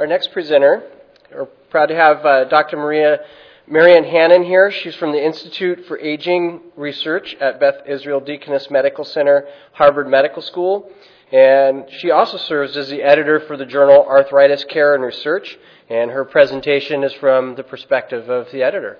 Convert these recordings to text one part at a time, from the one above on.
our next presenter. We're proud to have Dr. Marianne Hannon here. She's from the Institute for Aging Research at Beth Israel Deaconess Medical Center, Harvard Medical School. And she also serves as the editor for the journal Arthritis Care and Research. And her presentation is from the perspective of the editor.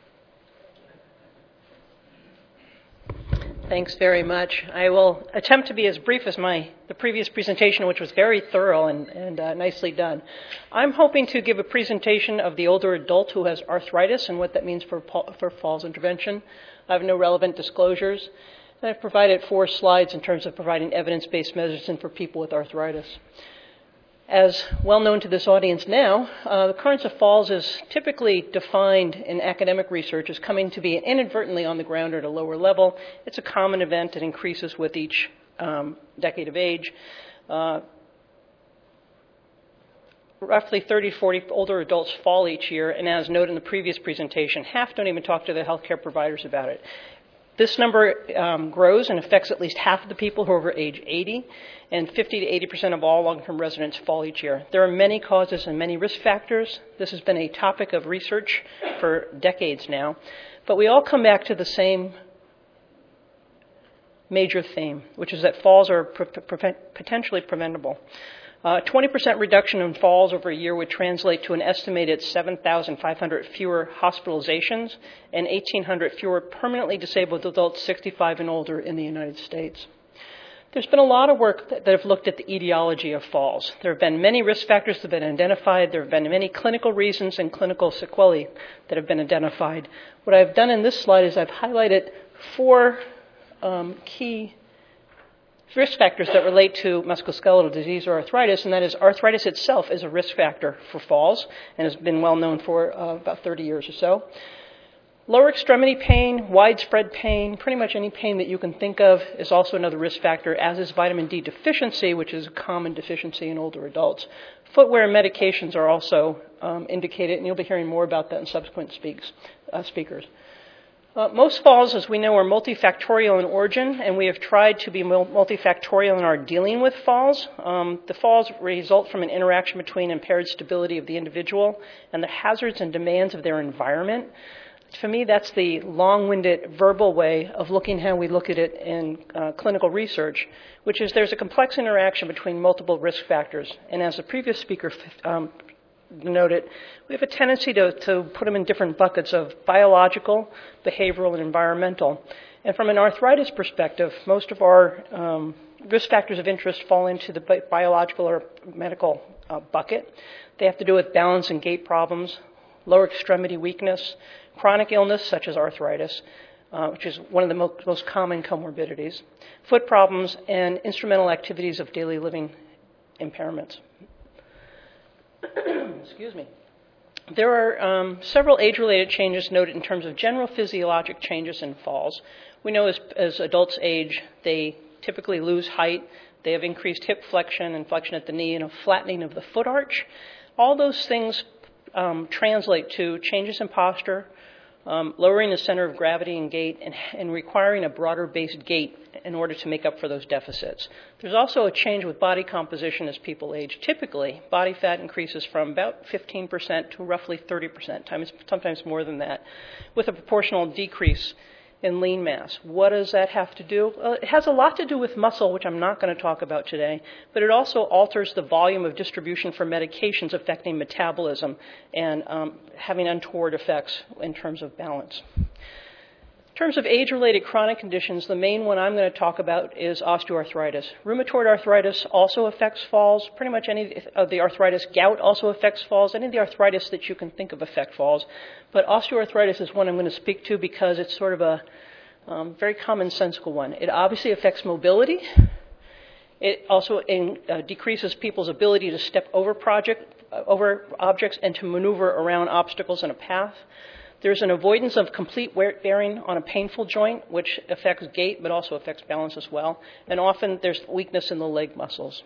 Thanks very much. I will attempt to be as brief as the previous presentation, which was very thorough and nicely done. I'm hoping to give a presentation of the older adult who has arthritis and what that means for falls intervention. I have no relevant disclosures. And I've provided 4 slides in terms of providing evidence-based medicine for people with arthritis. As well known to this audience now, the occurrence of falls is typically defined in academic research as coming to be inadvertently on the ground or at a lower level. It's a common event that increases with each decade of age. Roughly 30 to 40 older adults fall each year, and as noted in the previous presentation, half don't even talk to their healthcare providers about it. This number grows and affects at least half of the people who are over age 80, and 50 to 80% of all long-term residents fall each year. There are many causes and many risk factors. This has been a topic of research for decades now, but we all come back to the same major theme, which is that falls are potentially preventable. 20% reduction in falls over a year would translate to an estimated 7,500 fewer hospitalizations and 1,800 fewer permanently disabled adults 65 and older in the United States. There's been a lot of work that have looked at the etiology of falls. There have been many risk factors that have been identified. There have been many clinical reasons and clinical sequelae that have been identified. What I've done in this slide is I've highlighted 4 key risk factors that relate to musculoskeletal disease or arthritis, and that is arthritis itself is a risk factor for falls and has been well known for about 30 years or so. Lower extremity pain, widespread pain, pretty much any pain that you can think of is also another risk factor, as is vitamin D deficiency, which is a common deficiency in older adults. Footwear and medications are also indicated, and you'll be hearing more about that in subsequent speakers. Most falls, as we know, are multifactorial in origin, and we have tried to be multifactorial in our dealing with falls. The falls result from an interaction between impaired stability of the individual and the hazards and demands of their environment. For me, that's the long-winded verbal way of looking how we look at it in clinical research, which is there's a complex interaction between multiple risk factors. And as the previous speaker noted, we have a tendency to put them in different buckets of biological, behavioral, and environmental. And from an arthritis perspective, most of our risk factors of interest fall into the biological or medical bucket. They have to do with balance and gait problems, lower extremity weakness, chronic illness such as arthritis, which is one of the most common comorbidities, foot problems, and instrumental activities of daily living impairments. Excuse me. There are several age-related changes noted in terms of general physiologic changes in falls. We know as adults age, they typically lose height. They have increased hip flexion and flexion at the knee and a flattening of the foot arch. All those things translate to changes in posture, lowering the center of gravity and gait, and requiring a broader-based gait in order to make up for those deficits. There's also a change with body composition as people age. Typically, body fat increases from about 15% to roughly 30%, sometimes more than that, with a proportional decrease in lean mass. What does that have to do? It has a lot to do with muscle, which I'm not going to talk about today, but it also alters the volume of distribution for medications affecting metabolism and having untoward effects in terms of balance. In terms of age-related chronic conditions, the main one I'm going to talk about is osteoarthritis. Rheumatoid arthritis also affects falls. Pretty much any of the arthritis. Gout also affects falls. Any of the arthritis that you can think of affect falls. But osteoarthritis is one I'm going to speak to because it's sort of a very commonsensical one. It obviously affects mobility. It also decreases people's ability to step over objects and to maneuver around obstacles in a path. There's an avoidance of complete weight bearing on a painful joint, which affects gait but also affects balance as well. And often there's weakness in the leg muscles.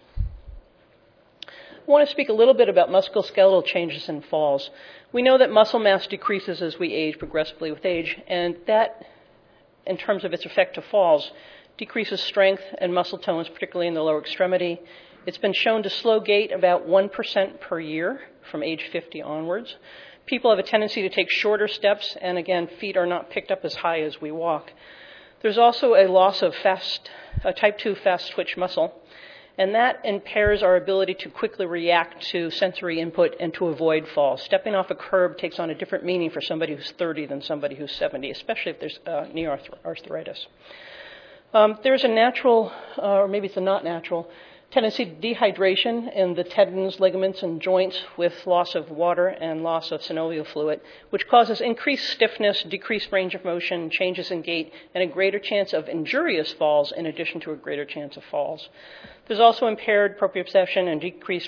I want to speak a little bit about musculoskeletal changes in falls. We know that muscle mass decreases as we age progressively with age, and that, in terms of its effect to falls, decreases strength and muscle tones, particularly in the lower extremity, It's been shown to slow gait about 1% per year from age 50 onwards. People have a tendency to take shorter steps, and again, feet are not picked up as high as we walk. There's also a loss of type 2 fast twitch muscle, and that impairs our ability to quickly react to sensory input and to avoid falls. Stepping off a curb takes on a different meaning for somebody who's 30 than somebody who's 70, especially if there's knee arthritis. There's a natural, or maybe it's a not natural, tendency to dehydration in the tendons, ligaments, and joints with loss of water and loss of synovial fluid, which causes increased stiffness, decreased range of motion, changes in gait, and a greater chance of injurious falls in addition to a greater chance of falls. There's also impaired proprioception and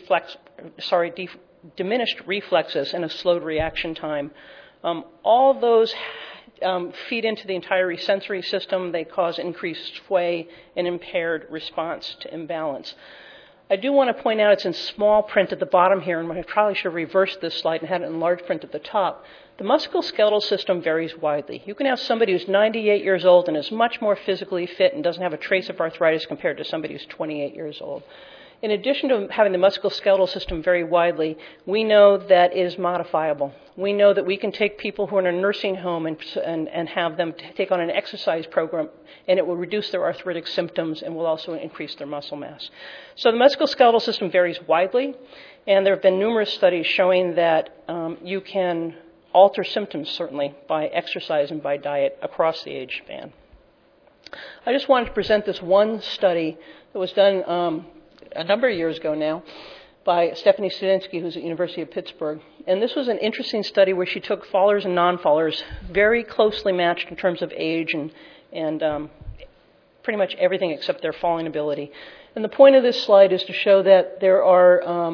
diminished reflexes and a slowed reaction time. All those feed into the entire sensory system. They cause increased sway and impaired response to imbalance. I do want to point out it's in small print at the bottom here, and I probably should have reversed this slide and had it in large print at the top. The musculoskeletal system varies widely. You can have somebody who's 98 years old and is much more physically fit and doesn't have a trace of arthritis compared to somebody who's 28 years old. In addition to having the musculoskeletal system vary widely, we know that it is modifiable. We know that we can take people who are in a nursing home and have them take on an exercise program, and it will reduce their arthritic symptoms and will also increase their muscle mass. So the musculoskeletal system varies widely, and there have been numerous studies showing that you can alter symptoms, certainly, by exercise and by diet across the age span. I just wanted to present this one study that was done a number of years ago now by Stephanie Studinsky, who's at the University of Pittsburgh. And this was an interesting study where she took fallers and non-fallers, very closely matched in terms of age and pretty much everything except their falling ability. And the point of this slide is to show that there are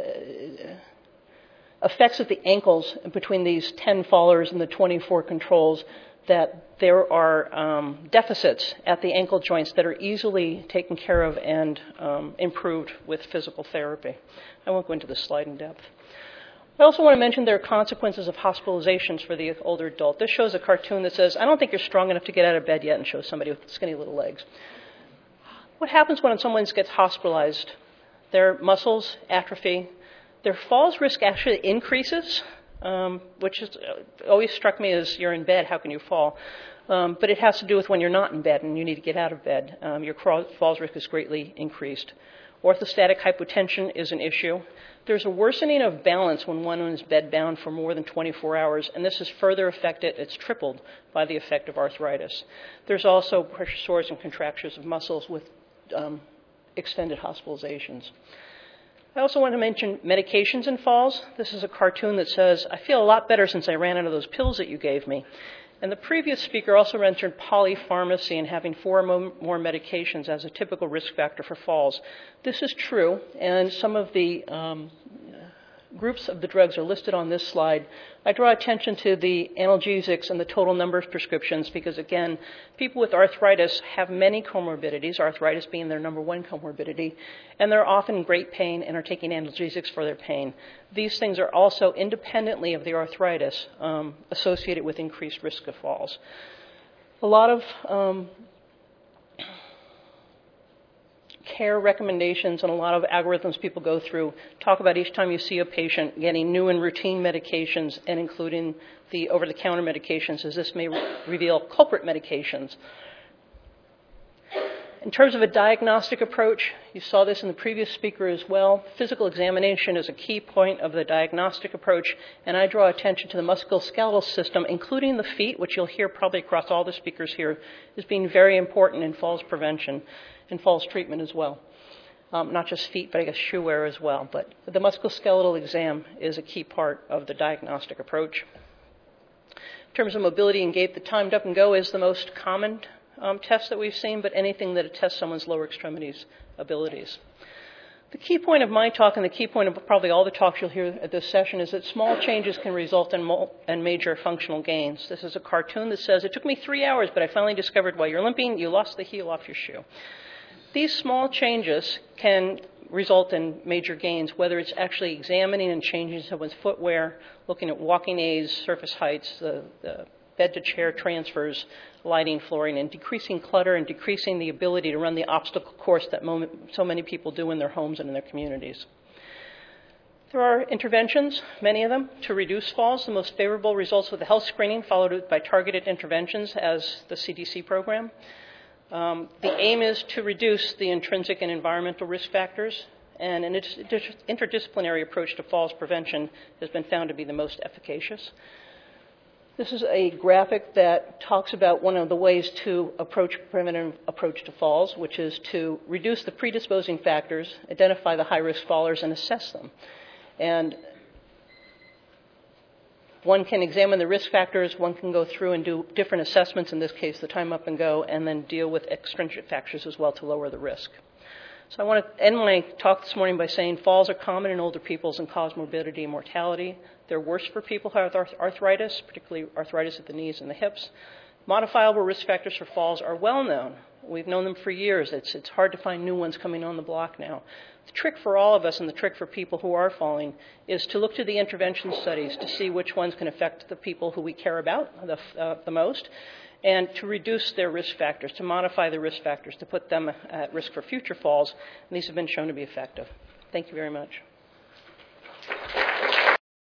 effects at the ankles between these 10 fallers and the 24 controls, that there are deficits at the ankle joints that are easily taken care of and improved with physical therapy. I won't go into this slide in depth. I also want to mention there are consequences of hospitalizations for the older adult. This shows a cartoon that says, "I don't think you're strong enough to get out of bed yet," and shows somebody with skinny little legs. What happens when someone gets hospitalized? Their muscles atrophy. Their falls risk actually increases, which has always struck me as, you're in bed, how can you fall? But it has to do with when you're not in bed and you need to get out of bed. Your falls risk is greatly increased. Orthostatic hypotension is an issue. There's a worsening of balance when one is bedbound for more than 24 hours, and this is further affected, it's tripled by the effect of arthritis. There's also pressure sores and contractures of muscles with extended hospitalizations. I also want to mention medications and falls. This is a cartoon that says, "I feel a lot better since I ran out of those pills that you gave me." And the previous speaker also mentioned polypharmacy and having 4 more medications as a typical risk factor for falls. This is true, and some of the groups of the drugs are listed on this slide. I draw attention to the analgesics and the total number of prescriptions because, again, people with arthritis have many comorbidities, arthritis being their number one comorbidity, and they're often in great pain and are taking analgesics for their pain. These things are also, independently of the arthritis, associated with increased risk of falls. A lot of care recommendations and a lot of algorithms people go through talk about each time you see a patient getting new and routine medications and including the over-the-counter medications, as this may reveal culprit medications. In terms of a diagnostic approach, you saw this in the previous speaker as well. Physical examination is a key point of the diagnostic approach, and I draw attention to the musculoskeletal system, including the feet, which you'll hear probably across all the speakers here, as being very important in falls prevention and falls treatment as well. Not just feet, but I guess shoe wear as well. But the musculoskeletal exam is a key part of the diagnostic approach. In terms of mobility and gait, the timed up and go is the most common test that we've seen, but anything that attests someone's lower extremities abilities. The key point of my talk, and the key point of probably all the talks you'll hear at this session, is that small changes can result in major functional gains. This is a cartoon that says, "It took me 3 hours, but I finally discovered while you're limping, you lost the heel off your shoe." These small changes can result in major gains, whether it's actually examining and changing someone's footwear, looking at walking aids, surface heights, the bed-to-chair transfers, lighting, flooring, and decreasing clutter and decreasing the ability to run the obstacle course that so many people do in their homes and in their communities. There are interventions, many of them, to reduce falls. The most favorable results with the health screening, followed by targeted interventions as the CDC program. The aim is to reduce the intrinsic and environmental risk factors, and an interdisciplinary approach to falls prevention has been found to be the most efficacious. This is a graphic that talks about one of the ways to preventive approach to falls, which is to reduce the predisposing factors, identify the high-risk fallers, and assess them. And one can examine the risk factors, one can go through and do different assessments, in this case the time up and go, and then deal with extrinsic factors as well to lower the risk. So I want to end my talk this morning by saying falls are common in older peoples and cause morbidity and mortality. They're worse for people who have arthritis, particularly arthritis at the knees and the hips. Modifiable risk factors for falls are well known. We've known them for years. It's hard to find new ones coming on the block now. The trick for all of us and the trick for people who are falling is to look to the intervention studies to see which ones can affect the people who we care about the most, and to reduce their risk factors, to modify the risk factors, to put them at risk for future falls. And these have been shown to be effective. Thank you very much.